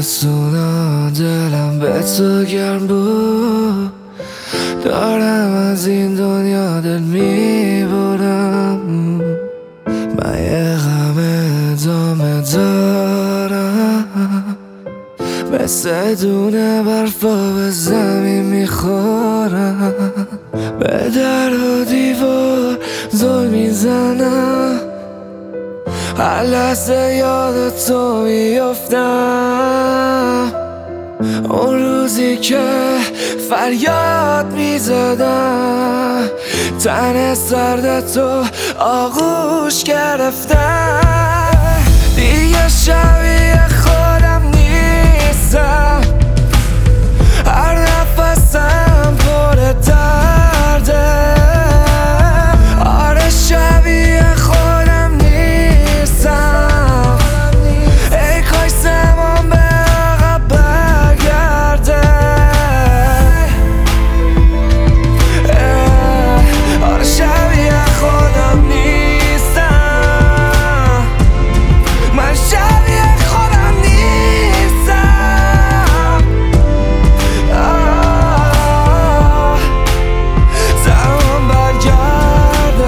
تابستونا دلم به تو گرم بود، دارم از این دنیا دل میبرم. من یه غم ادامه دارم، مثل دونه برفا به زمین میخورم. به در و دیوار زل میزنم، هر لحظه یاد تو میافتم. اون روزی که فریاد میزدم، تن سرد تو آغوش گرفتم. دیگه شبیه خودم نیستم، هر نفسم پر درده. آره شبیه خودم نیستم، ای کاش زمان به عقب برگرده. آره شبیه خودم نیستم، من شبیه خودم نیستم. زمان برگرده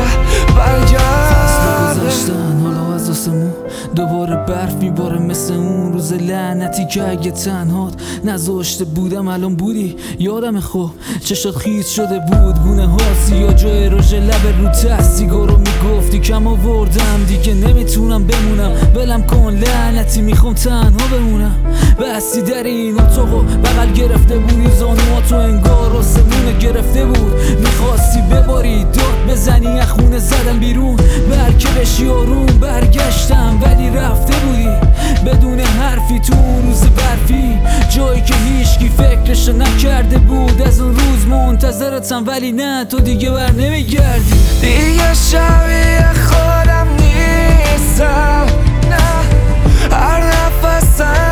گذشتن حالا از آسمون دوباره برف میباره، مثل اون روز لعنتی که اگه تنهات نذاشته بودم الان بودی. یادم خوب چشات خیس شده بود، گونه ها سیاه جای رژ لب رو ته سیگارو میگفتی کم آوردم دیگه نمیتونم بمونم. ولم کن لعنتی میخوام تنها بمونم. بستی در این اتاقو بغل گرفته بودی، زانواتو انگار آسمونه گرفته بود. میخواستی بباری داد بزنی از خونه زدم بیرون، بلکه بشی آروم. برگشتم ولی رفته بودی بدون حرفی تو روز برفی، جایی که هیچکی فکرش نکرده بود. از اون روز منتظرتم ولی نه تو دیگه بر نمیگردی. دیگه شبیه خودم نیستم، نه هر نفسم